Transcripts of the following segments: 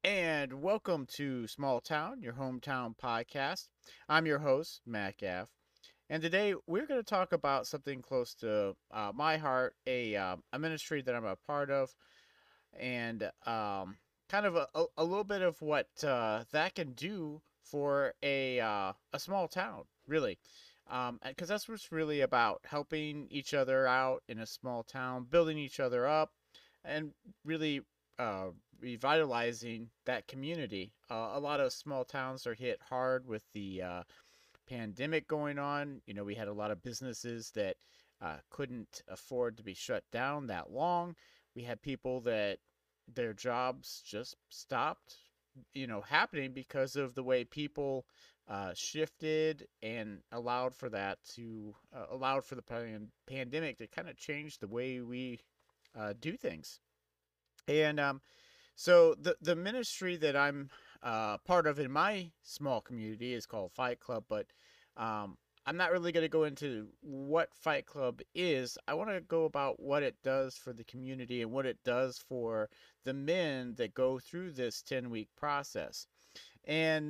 And welcome to Small Town, your hometown podcast. I'm your host, Matt Gaff. And today we're going to talk about something close to my heart, a ministry that I'm a part of, and kind of a little bit of what that can do for a small town, really. Because that's what it's really about, helping each other out in a small town, building each other up, and really uh, revitalizing that community. A lot of small towns are hit hard with the pandemic going on. We had a lot of businesses that couldn't afford to be shut down that long. We had people that their jobs just stopped, happening because of the way people shifted and allowed for the pandemic to kind of change the way we do things. And so the ministry that I'm part of in my small community is called Fight Club, but I'm not really going to go into what Fight Club is. I want to go about what it does for the community and what it does for the men that go through this 10-week process. And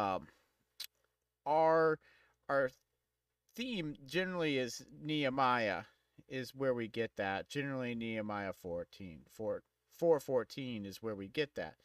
our our theme generally is Nehemiah, is where we get that. Generally Nehemiah 4:14 is where we get that.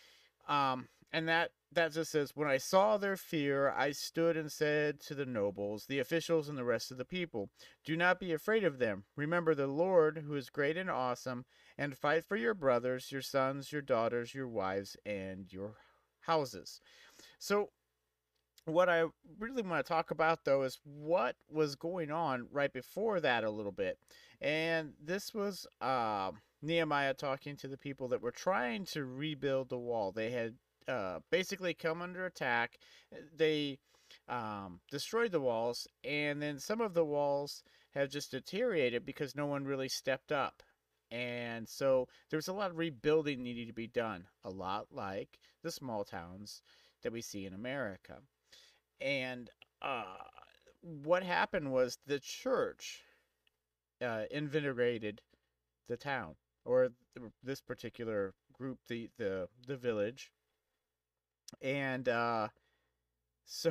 And that just says, when I saw their fear, I stood and said to the nobles, the officials, and the rest of the people, do not be afraid of them. Remember the Lord, who is great and awesome, and fight for your brothers, your sons, your daughters, your wives, and your houses. So what I really want to talk about, though, is what was going on right before that a little bit. And this was Nehemiah talking to the people that were trying to rebuild the wall. They had basically come under attack. They destroyed the walls, and then some of the walls have just deteriorated because no one really stepped up. And so there was a lot of rebuilding needed to be done, a lot like the small towns that we see in America. And uh, what happened was the church invigorated the town, or this particular group, the village. And so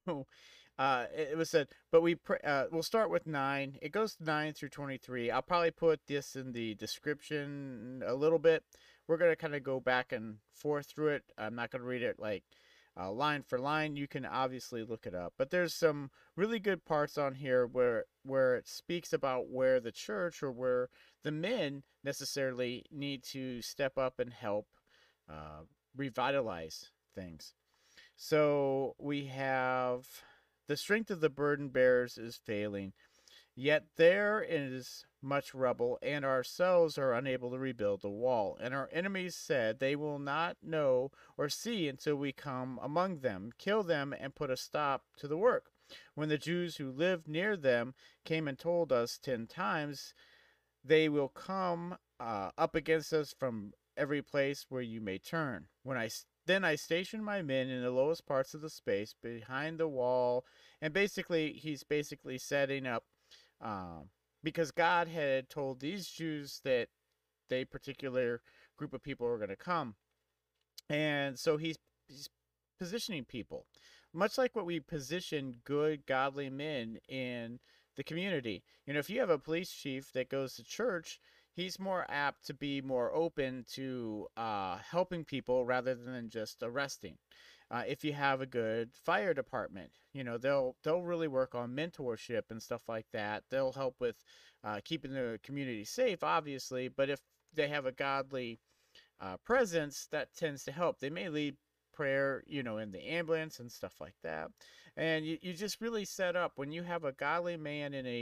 it was said, but we'll start with 9. It goes 9 through 23. I'll probably put this in the description a little bit. We're going to kind of go back and forth through it. I'm not going to read it like line for line. You can obviously look it up, but there's some really good parts on here where it speaks about where the church, or where the men necessarily need to step up and help uh, revitalize things. So we have, the strength of the burden bearers is failing, yet there is much rubble, and ourselves are unable to rebuild the wall. And our enemies said, they will not know or see until we come among them, kill them, and put a stop to the work. When the Jews who lived near them came and told us 10 times, they will come up against us from every place where you may turn. Then I stationed my men in the lowest parts of the space behind the wall, and he's basically setting up, um, because God had told these Jews that they particular group of people were going to come, and so he's positioning people, much like what we position good, godly men in the community. If you have a police chief that goes to church, he's more apt to be more open to helping people rather than just arresting. If you have a good fire department, they'll really work on mentorship and stuff like that. They'll help with keeping the community safe, obviously, but if they have a godly presence, that tends to help. They may lead prayer, in the ambulance and stuff like that. And you just really set up, when you have a godly man in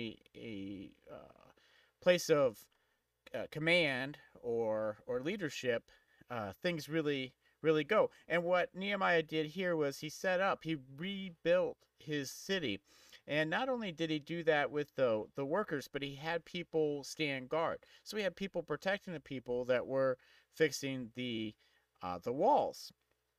a place of command or leadership, things really go. And what Nehemiah did here was he rebuilt his city. And not only did he do that with the workers, but he had people stand guard. So he had people protecting the people that were fixing the walls.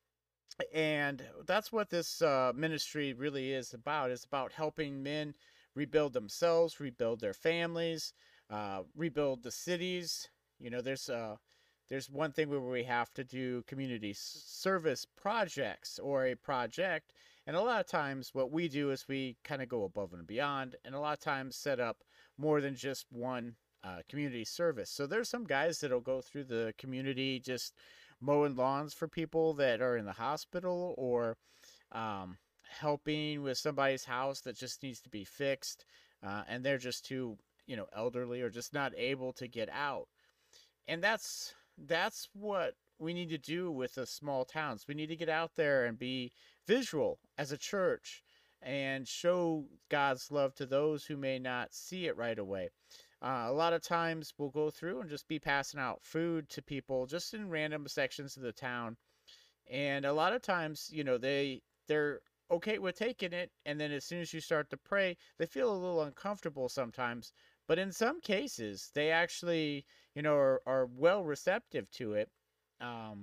And that's what this ministry really is about. It's about helping men rebuild themselves, rebuild their families, rebuild the cities. There's there's one thing where we have to do community service projects or a project. And a lot of times what we do is we kind of go above and beyond, and a lot of times set up more than just one community service. So there's some guys that'll go through the community just mowing lawns for people that are in the hospital, or um, helping with somebody's house that just needs to be fixed, and they're just too, elderly or just not able to get out. And that's what we need to do with the small towns. We need to get out there and be visual as a church and show God's love to those who may not see it right away. A lot of times we'll go through and just be passing out food to people just in random sections of the town. And a lot of times, they're okay with taking it, and then as soon as you start to pray, they feel a little uncomfortable sometimes. But in some cases, they actually, are well receptive to it. Um,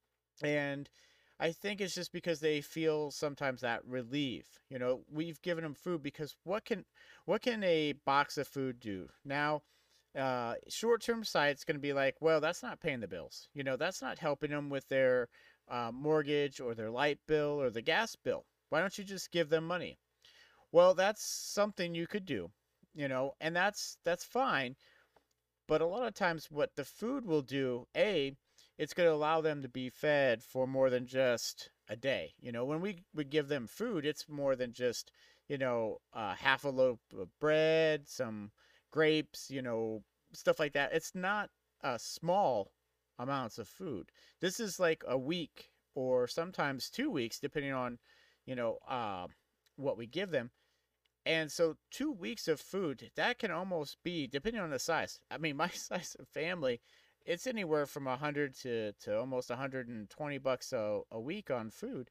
and I think it's just because they feel sometimes that relief. We've given them food because what can a box of food do? Now, short-term sight's going to be like, well, that's not paying the bills. That's not helping them with their mortgage or their light bill or the gas bill. Why don't you just give them money? Well, that's something you could do, and that's fine. But a lot of times, what the food will do, it's going to allow them to be fed for more than just a day. When we would give them food, it's more than just, half a loaf of bread, some grapes, stuff like that. It's not small amounts of food. This is like a week or sometimes 2 weeks, depending on, you know, uh, what we give them. And so 2 weeks of food, that can almost be, depending on the size. I mean, my size of family, it's anywhere from 100 to almost $120 a week on food.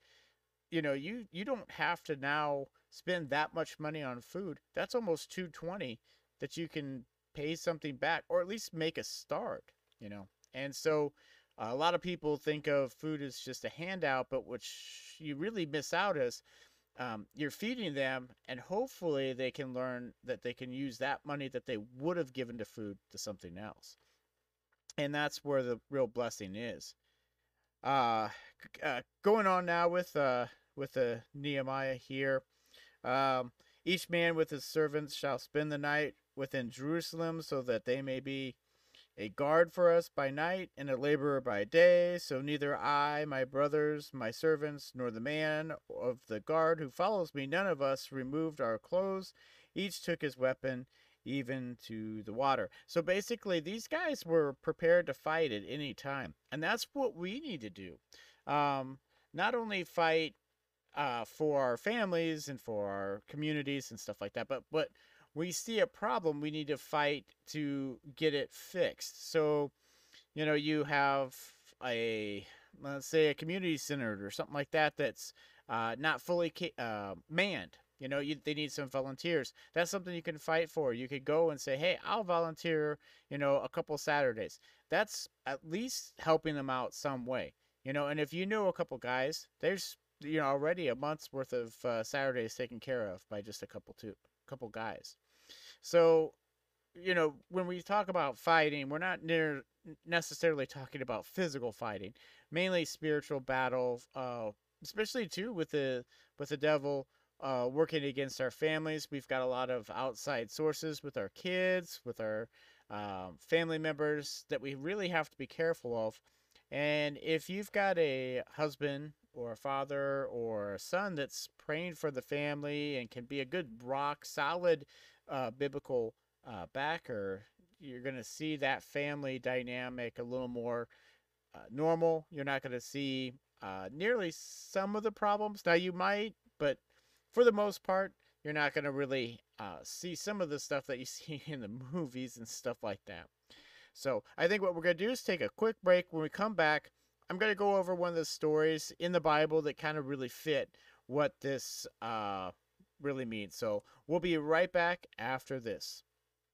You don't have to now spend that much money on food. That's almost 220 that you can pay something back, or at least make a start. And so a lot of people think of food as just a handout, but what you really miss out is, you're feeding them, and hopefully they can learn that they can use that money that they would have given to food to something else. And that's where the real blessing is. Going on now with the Nehemiah here. Each man with his servants shall spend the night within Jerusalem, so that they may be a guard for us by night and a laborer by day. So neither I, my brothers, my servants, nor the man of the guard who follows me, none of us removed our clothes. Each took his weapon, even to the water. So basically, these guys were prepared to fight at any time. And that's what we need to do. Not only fight for our families and for our communities and stuff like that, but we see a problem, we need to fight to get it fixed. So, you have a, let's say, a community center or something like that that's not fully manned. They need some volunteers. That's something you can fight for. You could go and say, hey, I'll volunteer, a couple Saturdays. That's at least helping them out some way. And if you know a couple guys, there's, already a month's worth of Saturdays taken care of by just a couple guys. So, when we talk about fighting, we're not necessarily talking about physical fighting, mainly spiritual battle, especially too with the devil working against our families. We've got a lot of outside sources with our kids, with our family members that we really have to be careful of. And if you've got a husband or a father or a son that's praying for the family and can be a good rock solid biblical backer, you're going to see that family dynamic a little more normal. You're not going to see nearly some of the problems. Now you might, but for the most part, you're not going to really see some of the stuff that you see in the movies and stuff like that. So I think what we're going to do is take a quick break. When we come back, I'm going to go over one of the stories in the Bible that kind of really fit what this really means. So we'll be right back after this.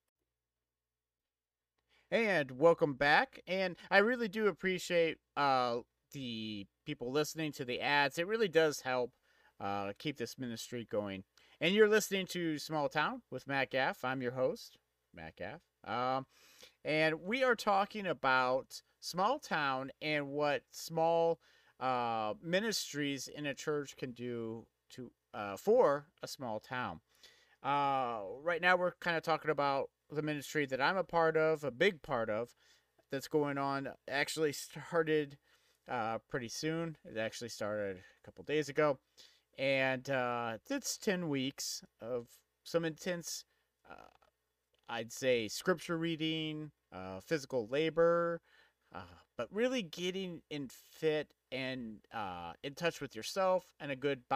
And welcome back. And I really do appreciate the people listening to the ads. It really does help keep this ministry going. And you're listening to Small Town with Matt Gaff. I'm your host, Matt Gaff. And we are talking about small town and what small ministries in a church can do to for a small town. Right now, we're kind of talking about the ministry that I'm a part of, a big part of, that's going on. Actually started pretty soon. It actually started a couple days ago, and it's 10 weeks of some intense, uh, I'd say, scripture reading, physical labor, uh, but really getting in fit and in touch with yourself, and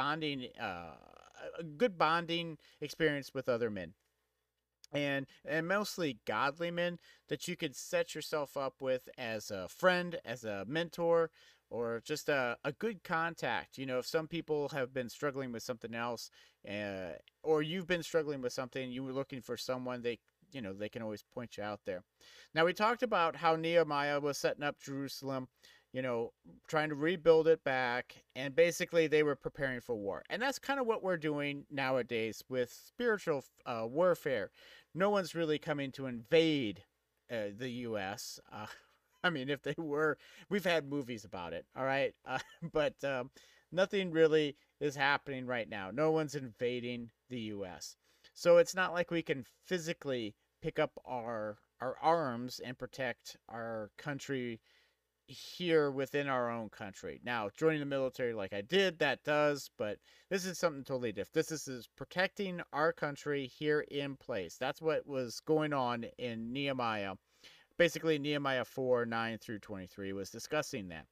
a good bonding experience with other men, and mostly godly men that you could set yourself up with as a friend, as a mentor, or just a good contact. You know, if some people have been struggling with something else, or you've been struggling with something, you were looking for someone, they can always point you out there. Now, we talked about how Nehemiah was setting up Jerusalem, trying to rebuild it back, and basically they were preparing for war. And that's kind of what we're doing nowadays with spiritual warfare. No one's really coming to invade the U.S. I mean, if they were, we've had movies about it, all right? But nothing really is happening right now. No one's invading the U.S. So it's not like we can physically pick up our arms and protect our country here within our own country. Now, joining the military like I did, that does, but this is something totally different. This is protecting our country here in place. That's what was going on in Nehemiah. Basically, Nehemiah 4:9 through 23 was discussing that.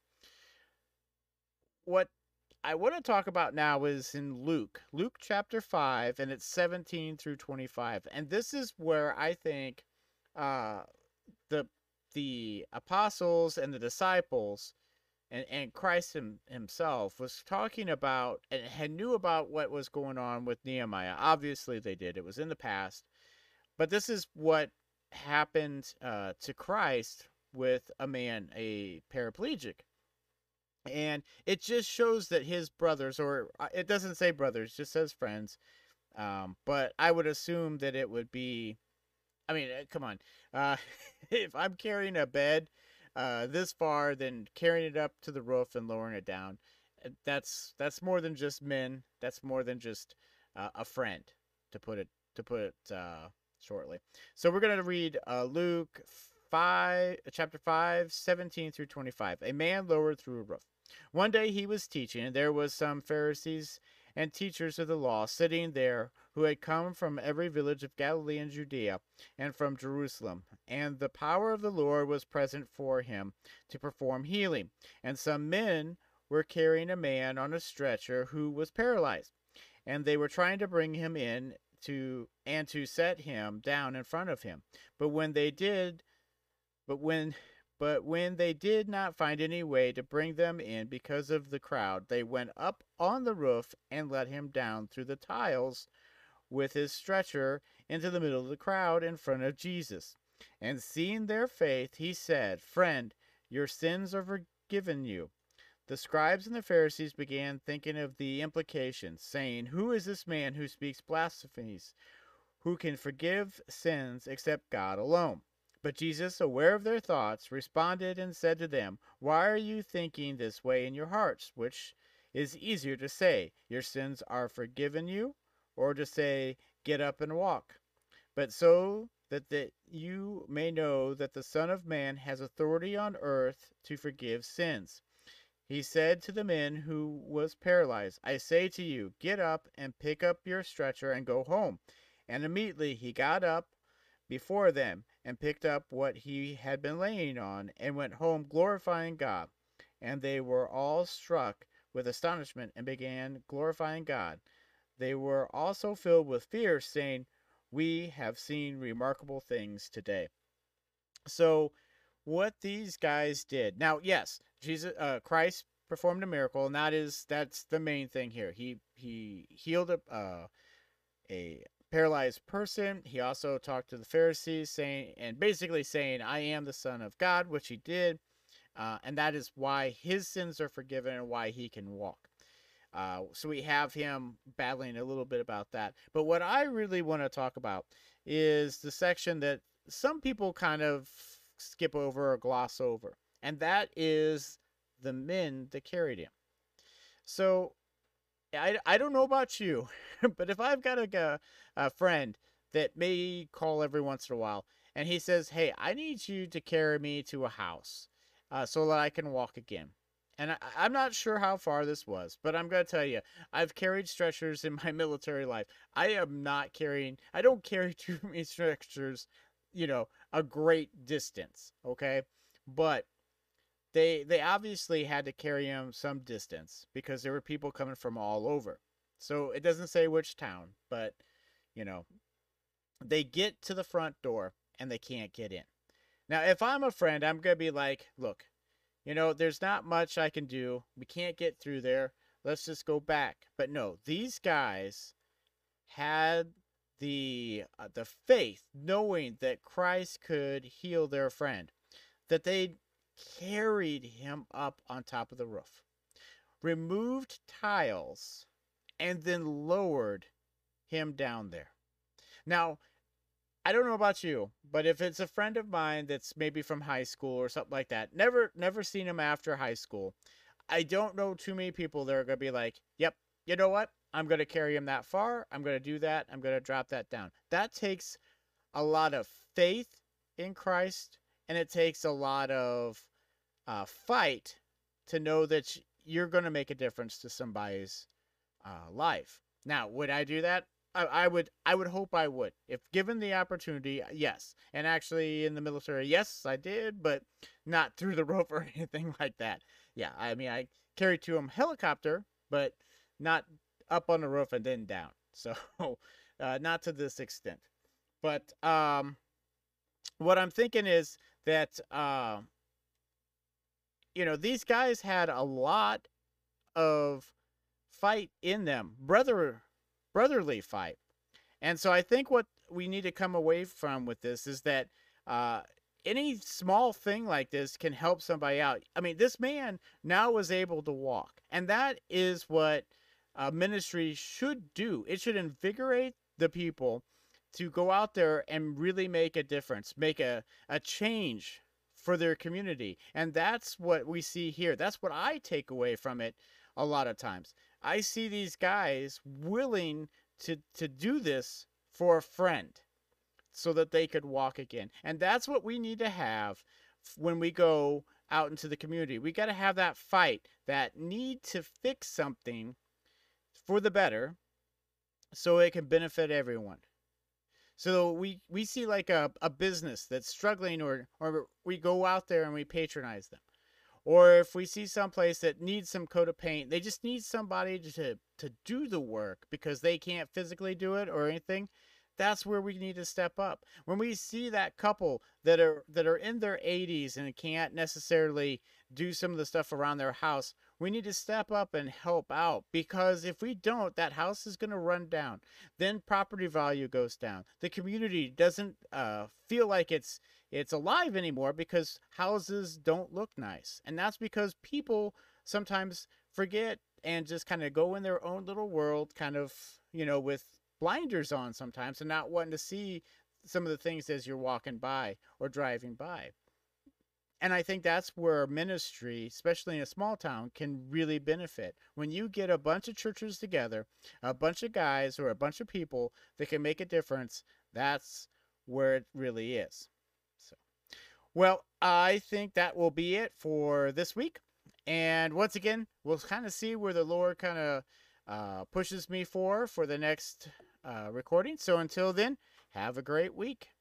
What I want to talk about now is in Luke chapter 5, and it's 17 through 25. And this is where I think uh, the apostles and the disciples and Christ himself was talking about and had knew about what was going on with Nehemiah. Obviously, they did. It was in the past. But this is what happened to Christ with a man, a paraplegic. And it just shows that his brothers, or it doesn't say brothers, it just says friends. But I would assume that it would be, I mean, come on. If I'm carrying a bed this far, then carrying it up to the roof and lowering it down, that's more than just men. That's more than just a friend, to put it shortly. So we're gonna read Luke 5, chapter 5, 17 through 25. A man lowered through a roof. One day he was teaching, and there was some Pharisees and teachers of the law sitting there who had come from every village of Galilee and Judea and from Jerusalem. And the power of the Lord was present for him to perform healing. And some men were carrying a man on a stretcher who was paralyzed. And they were trying to bring him in to set him down in front of him. But when they did not find any way to bring them in because of the crowd, they went up on the roof and let him down through the tiles with his stretcher into the middle of the crowd in front of Jesus. And seeing their faith, he said, "Friend, your sins are forgiven you." The scribes and the Pharisees began thinking of the implications, saying, "Who is this man who speaks blasphemies? Who can forgive sins except God alone?" But Jesus, aware of their thoughts, responded and said to them, "Why are you thinking this way in your hearts? Which is easier to say, 'Your sins are forgiven you,' or to say, 'Get up and walk'? But so that you may know that the Son of Man has authority on earth to forgive sins." He said to the man who was paralyzed, "I say to you, get up and pick up your stretcher and go home." And immediately he got up before them and picked up what he had been laying on and went home glorifying God. And they were all struck with astonishment and began glorifying God. They were also filled with fear, saying, "We have seen remarkable things today." So what these guys did. Now, yes, Christ performed a miracle, and that's the main thing here. He healed a paralyzed person. He also talked to the Pharisees, basically saying, "I am the Son of God," which he did, and that is why his sins are forgiven and why he can walk. So we have him battling a little bit about that. But what I really want to talk about is the section that some people kind of skip over or gloss over, and that is the men that carried him. So I don't know about you, but if I've got a friend that may call every once in a while, and he says, "Hey, I need you to carry me to a house so that I can walk again." And I'm not sure how far this was, but I'm going to tell you, I've carried stretchers in my military life. I don't carry too many stretchers, a great distance, okay? But they obviously had to carry him some distance because there were people coming from all over. So it doesn't say which town, but you know, they get to the front door and they can't get in. Now, if I'm a friend, I'm going to be like, "Look, there's not much I can do. We can't get through there. Let's just go back." But no, these guys had the faith, knowing that Christ could heal their friend, that they carried him up on top of the roof, removed tiles, and then lowered him down there. Now, I don't know about you, but if it's a friend of mine that's maybe from high school or something like that, never seen him after high school, I don't know too many people that are going to be like, "Yep, you know what? I'm going to carry him that far. I'm going to do that. I'm going to drop that down." That takes a lot of faith in Christ, and it takes a lot of fight to know that you're going to make a difference to somebody's life. Now, would I do that? I would. I would hope I would, if given the opportunity. Yes, and actually in the military, yes, I did, but not through the rope or anything like that. Yeah, I mean, I carried to him helicopter, but not up on the roof and then down. So, not to this extent. But what I'm thinking is that these guys had a lot of fight in them, brotherly fight. And so I think what we need to come away from with this is that uh, any small thing like this can help somebody out. I mean, this man now was able to walk, and that is what ministry should do. It should invigorate the people to go out there and really make a difference, make a change for their community. And that's what we see here. That's what I take away from it a lot of times. I see these guys willing to do this for a friend so that they could walk again. And that's what we need to have when we go out into the community. We got to have that fight, that need to fix something for the better so it can benefit everyone. So we see like a business that's struggling, or we go out there and we patronize them. Or if we see someplace that needs some coat of paint, they just need somebody to do the work because they can't physically do it or anything. That's where we need to step up. When we see that couple that are in their 80s and can't necessarily do some of the stuff around their house, we need to step up and help out, because if we don't, that house is going to run down. Then property value goes down. The community doesn't feel like it's alive anymore because houses don't look nice. And that's because people sometimes forget and just kind of go in their own little world, kind of, with blinders on sometimes, and not wanting to see some of the things as you're walking by or driving by. And I think that's where ministry, especially in a small town, can really benefit. When you get a bunch of churches together, a bunch of guys or a bunch of people that can make a difference, that's where it really is. So, well, I think that will be it for this week. And once again, we'll kind of see where the Lord kind of pushes me for the next recording. So until then, have a great week.